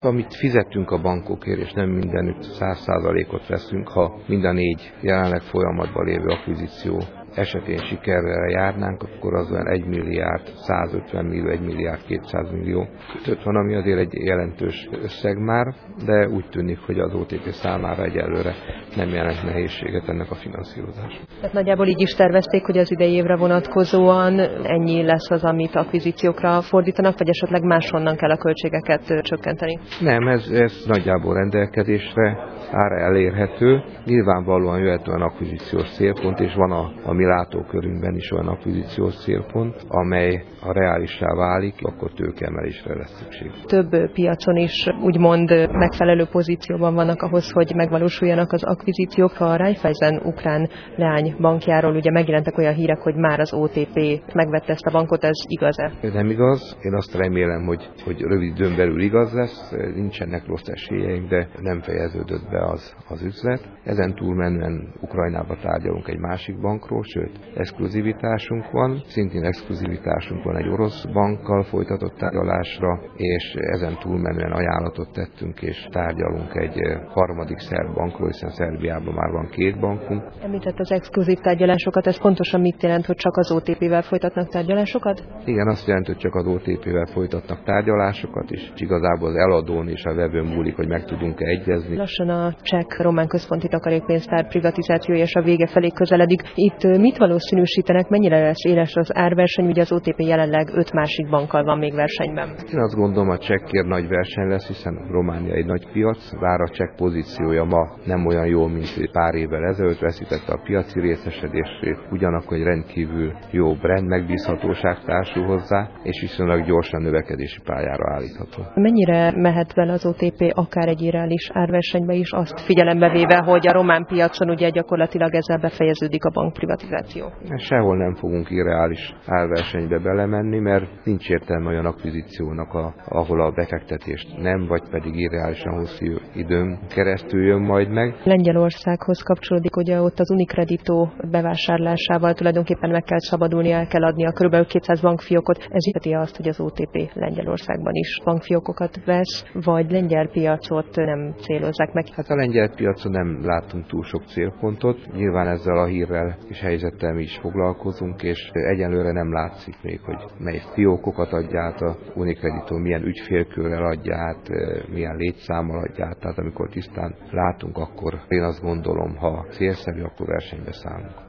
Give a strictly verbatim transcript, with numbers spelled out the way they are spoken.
Amit fizetünk a bankokért, és nem mindenütt száz százalékot veszünk, ha mind a négy jelenleg folyamatban lévő akvizíció esetén sikerrel járnánk, akkor az olyan egy milliárd százötven millió, egy milliárd kétszáz millió kötött van, ami azért egy jelentős összeg már, de úgy tűnik, hogy az o té pé számára egyelőre nem jelent nehézséget ennek a finanszírozás. Tehát nagyjából így is tervezték, hogy az idei évre vonatkozóan ennyi lesz az, amit akvizíciókra fordítanak, vagy esetleg máshonnan kell a költségeket csökkenteni? Nem, ez, ez nagyjából rendelkezésre áll elérhető. Nyilvánvalóan jöhet olyan akvizíciós célpont, és van a, a mi látókörünkben is olyan akvizíciós célpont, amely ha reálissá válik, akkor tőkeemelésre lesz szükség. Több piacon is úgymond megfelelő pozícióban vannak ahhoz, hogy megvalósuljanak az akvizíciók. Ha a Raiffeisen ukrán leánybankjáról ugye megjelentek olyan hírek, hogy már az o té pé megvette ezt a bankot, ez igaz-e? Nem igaz. Én azt remélem, hogy, hogy rövid időn belül igaz lesz. Nincsenek rossz esélyeink, de nem fejeződött be az, az üzlet. Ezen túlmenően Ukrajnába tárgyalunk egy másik bankról, sőt, exkluzivitásunk van. Szintén exkluzivitásunk van egy orosz bankkal folytatott tárgyalásra, és ezen túlmenően ajánlatot tettünk, és tárgyalunk egy harmadik szerb bankról, hiszen Szerbiában már van két bankunk. Említett az exkluzív tárgyalásokat, ez pontosan mit jelent, hogy csak az o té pével folytatnak tárgyalásokat? Igen, azt jelenti, hogy csak az o té pével folytatnak tárgyalásokat, és igazából az eladón és a vevőn múlik, hogy meg tudunk-e egyezni. Lassan a Cseh Román Központi Takarékpénztár privatizációja és a vége felé közeledik. Itt mit valószínűsítenek, mennyire lesz éles az árverseny? Ugye az o té pé jelenleg öt másik bankkal van még versenyben. Én azt gondolom, a csekkért nagy verseny lesz, hiszen Románia egy nagy piac, bár a csekk pozíciója ma nem olyan jó, mint pár évvel ezelőtt, veszítette a piaci részesedését, ugyanakkor egy rendkívül jó brand megbízhatóság társul hozzá, és viszonylag gyorsan növekedési pályára állítható. Mennyire mehet vele az o té pé akár egy irreális árversenybe is, azt figyelembe véve, hogy a román piacon ugye gyakorlatilag ezzel befejeződik a bankprivatizáció? Sehol nem fogunk irreális árversenybe belemenni, mert nincs értelme olyan akvizíciónak, a, ahol a befektetést nem, vagy pedig irreálisan hosszú időn keresztül jön majd meg. Lengyelországhoz kapcsolódik, ugye ott az Unicredito bevásárlásával tulajdonképpen meg kell szabadulni, el kell adni a kb. kétszáz bankfiókot. Ez jelenti azt, hogy az o té pé Lengyelországban is bankfiókokat vesz, vagy lengyel piacot nem célozzák meg? Hát a lengyel piacon nem látunk túl sok célpontot. Nyilván ezzel a hírrel és helyzettel mi is foglalkozunk, és egyelőre nem látszik még, hogy mely fiókokat adja át a Unicredito, milyen ügyfélkörrel adja át, milyen létszámmal adja át. Tehát amikor tisztán látunk, akkor én azt gondolom, ha célszerű, akkor versenybe szállunk.